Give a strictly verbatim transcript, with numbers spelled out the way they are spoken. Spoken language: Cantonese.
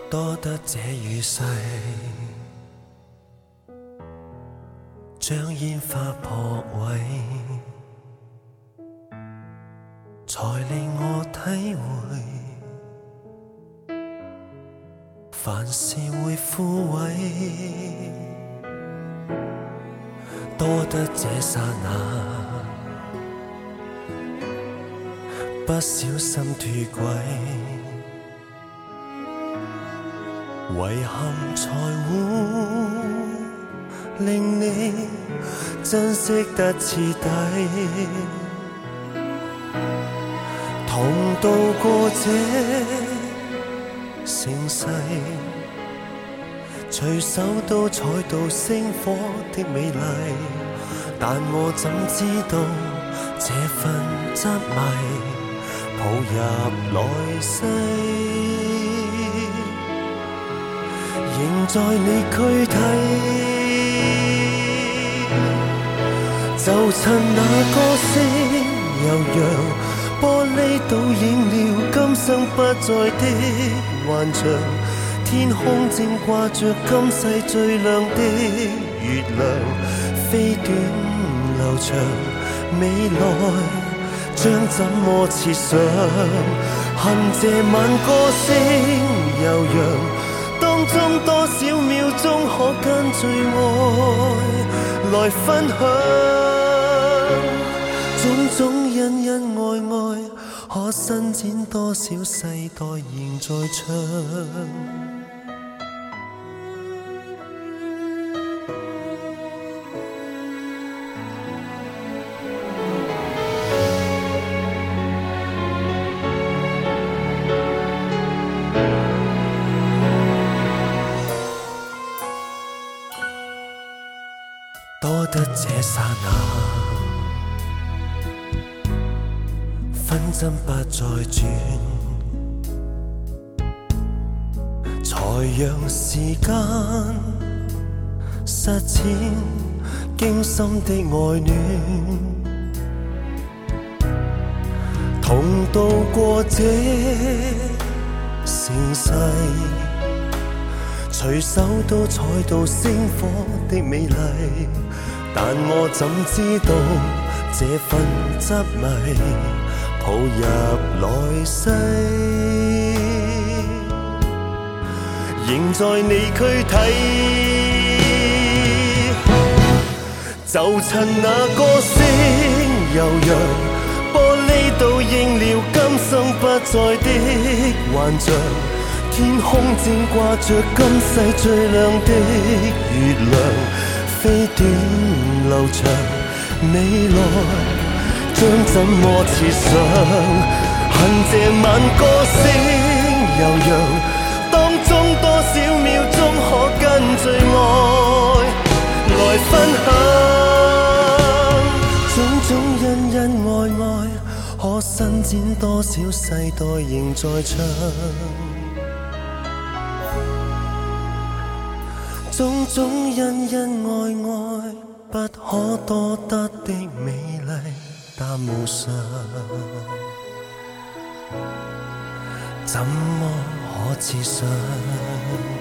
多得這雨勢，將煙花撲毀，才令我體會，凡事會枯萎。多得這剎那，不小心脫軌，遺憾才會令你珍惜得徹底，同渡過這盛世，隨手都採到星火的美麗，但我怎知道這份執迷抱入來世，仍在你軀體，就趁那歌聲悠揚，玻璃倒映了今生不再的幻象，天空正掛着今世最亮的月亮，飛短流長，未來將怎麼設想？恨這晚歌聲悠揚，當中多少秒鐘可跟最愛來分享？種種恩恩愛愛，可伸展多少世代仍在唱？多得這剎那，分針不再轉，才讓時間實踐驚心的愛戀，同渡過這盛世，隨手都採到星火的美麗，但我怎知道這份執迷抱入來世，仍在你軀體，就趁那歌聲悠揚，玻璃倒映了今生不再的幻象，天空正掛着今世最亮的月亮，飛短流長，未來將怎麼設想？恨這晚歌聲悠揚，當中多少秒鐘可跟最愛來分享？種種恩恩愛愛，可伸展多少世代仍在唱？種種恩恩愛愛，不可多得的美麗，但無常，怎麼可設想？